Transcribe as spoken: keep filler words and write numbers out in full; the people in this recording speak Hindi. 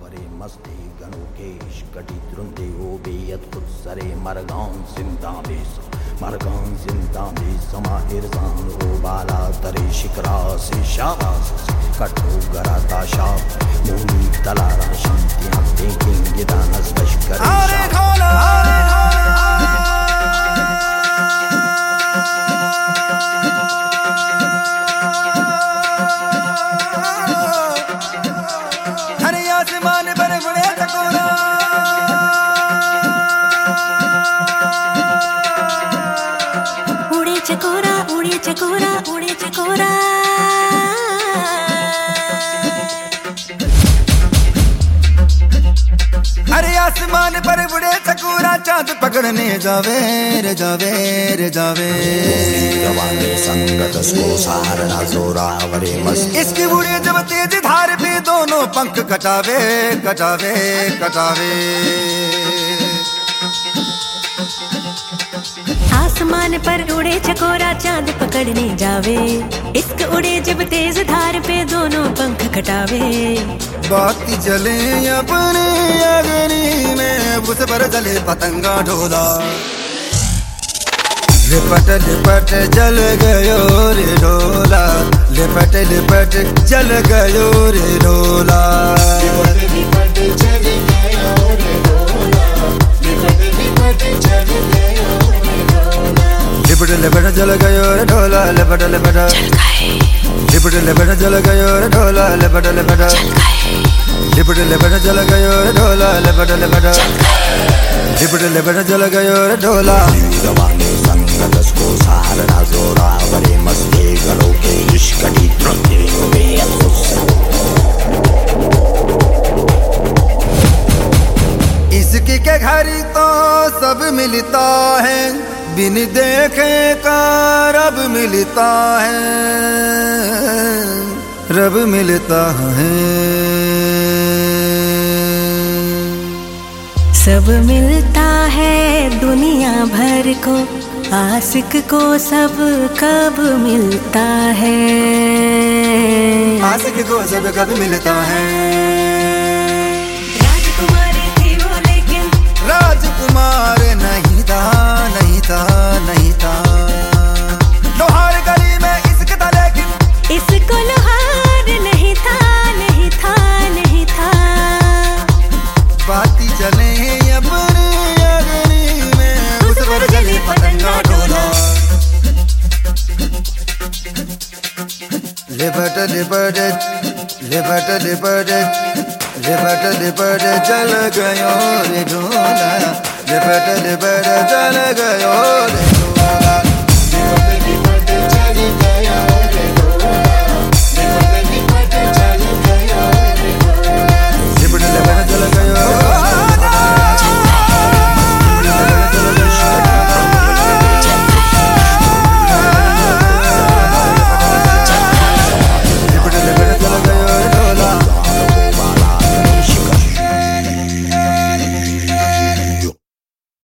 वरे मस्ती गणोकेश कटी द्रुंदे ओ बेयत खुद सरे मरगान जिंदा बेस मरगान जिंदा बेस समाहिरजान ओ बाला तरे शिकरा से शाबास कटो गरा ताशा मोनी तलारा शांतियां देखेंगे दानस बशकर अरे खोला हरे आसमान पर गुड़े चकोरा उड़े चकोरा उड़े चकोरा उड़े चकोरा हरे आसमान पर बुढ़े चकोरा चांद पकड़ने जावे रे जावे रे जावे संगत सो सहारा जोरा वरे मस्त इसकी बुढ़े जब तेज धार पे दोनों पंख कटावे कटावे कटावे आसमान पर उड़े चकोरा चांद पकड़ने जावे इश्क उड़े जब तेज धार पे दोनों पंख कटावे बाती जले अपने अग्नि में उस पर जले पतंगा ढोला लिपट लिपट जल गयो रे ढोला लिपट लिपट जल गयो रे ढोला लिपट लिपट जल गयो रे ढोला लिपट लिपट जल गयो रे ढोला लिपट लिपट जल गयो रे ढोला लिपट लिपट लिपट लिपट जल गयो रे ढोला लिपट लिपट लिपट लिपट जल गयो रे ढोला लिपट लिपट लिपट लिपट जल गयो रे ढोला जवानी संगत को सहारा जोरा वरे मस्ती गलो के इश्कटी द्रुंदे हुए इसकी के घर तो सब मिलता है बिन देखे का रब मिलता है रब मिलता है सब मिलता है दुनिया भर को आशिक को सब कब मिलता है आशिक को सब कब मिलता है राजकुमारी थी वो लेकिन राजकुमार नहीं था नहीं था नहीं था लोहार गली में इश्क था लेकिन इसको लोहार नहीं था नहीं था नहीं था बाती चले अपने अग्नि में उस पर जले पतंगा ढोला लिपट लिपट लिपट लिपट लिपट लिपट जल गयो रे ढोला लिपट लिपट जल गयो रे